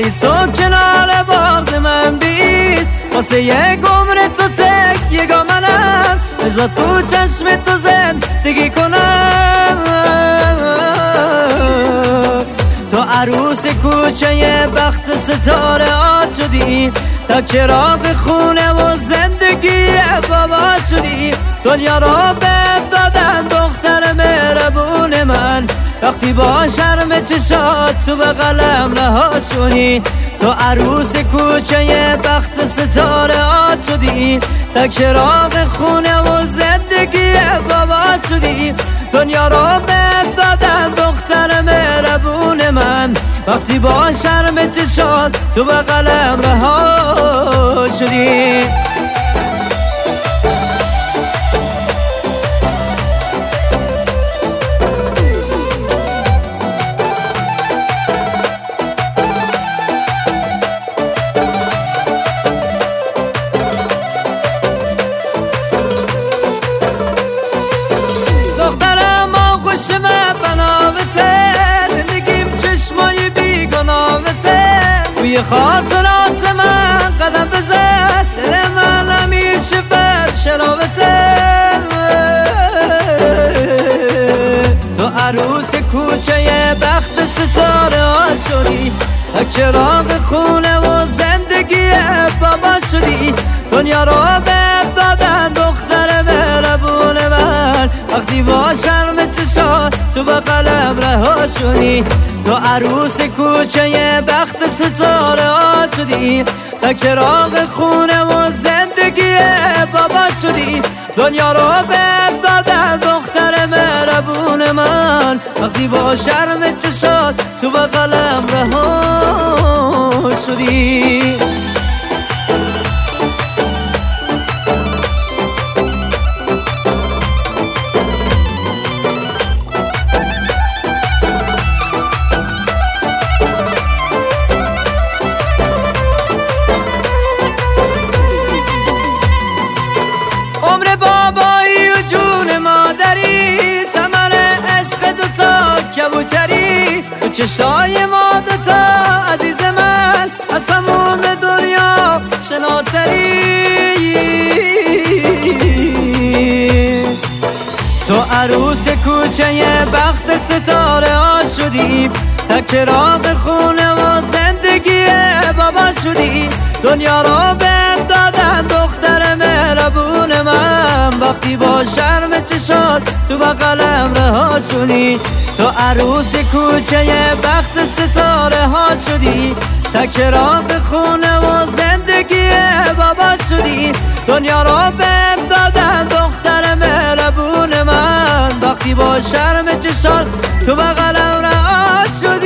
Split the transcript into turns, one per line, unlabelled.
ولی تو کنار باغ من بیست واسه یک عمر تو تکیه‌گاه منم بذار تو چشم تو زندگی کنم تو عروس کوچه بخت ستاره ها شدی تا چراغ خونه و زندگی بابا شدی دنیا رو بهم دادن دختر مهربون من وقتی با شرم چشات تو به قلم رها شدی تو عروس کوچه بخت ستاره ها شدی تا چراغ خونه و زندگی بابا شدی دنیا رو بهم دادن دختر مهربون من وقتی با شرم چشات تو به قلم رها شدی توی خاطرات من قدم بزن دل من همیشه فرش رابطه تو عروس کوچه بخت ستاره ها شدی چراغ خونه و زندگی بابا شدی دنیا رو بهم دادن دختر مهربون من وقتی با شرم چشات تو به قلم رها شدی تو عروس کوچه بخت ستاره ها شدی تا چراغ خونه و زندگی بابا شدی دنیا رو بهم دادن دختر مهربون من وقتی با شرم چشات تو به قلم رها شدی کبوتری تو چشای ما دوتا عزیز من از تموم دنیا شناتری تو عروس کوچه بخت ستاره ها شدی تا چراغ خونه و زندگی بابا شدی دنیا رو بهم دادن دختر مهربون من وقتی با شرم چشات تو به قلم رها شدی تو عروس کوچه بخت ستاره ها شدی تا چراغ خونه و زندگی بابا شدی دنیا رو بهم دادن دختر مهربون من وقتی با شرم چشات تو به قلم رها شدی